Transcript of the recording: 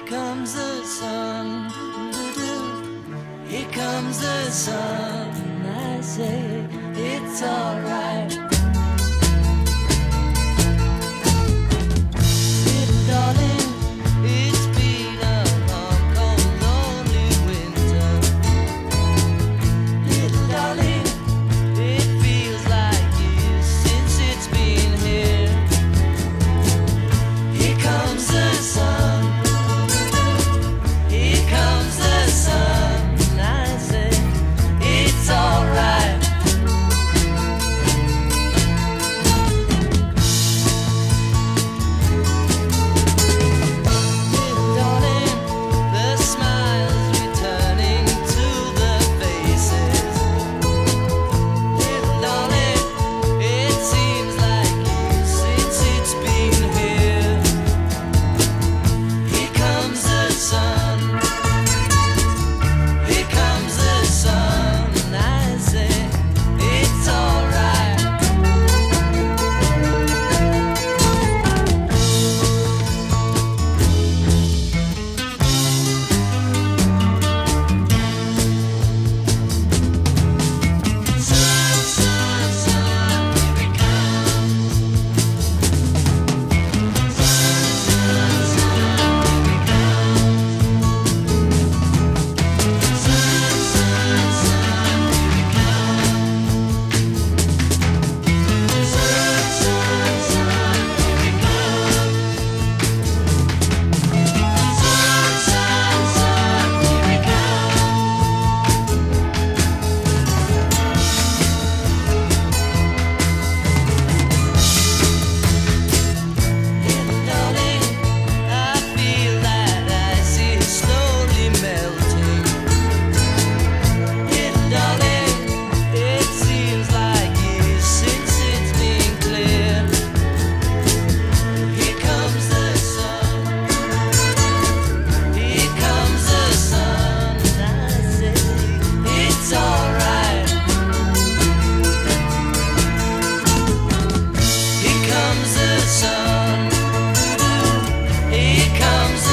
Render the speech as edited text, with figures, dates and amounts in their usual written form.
comes the sun, here comes the sun. I say it's alright. Little darling, it's been a long, cold, lonely winter. Little darling, it feels like years since it's been here. Here comes the sun. Here comes the sun. I say it's alright. Little darling, the smiles returning to the faces. Little darling, it seems like years since it's been here. Here comes the sun. Here comes the sun. I say it's alright. Sun, sun, sun, here it comes. Sun, sun, sun, here it comes. Sun, sun, sun, here it comes. Sun, sun, sun, here it comes. Sun, sun, sun, here it Little darling, I feel that ice is slowly melting. Little darling, it seems like years since it's been clear. Here comes the sun. Here comes the sun. I say it's alright. Here comes the sun. Here comes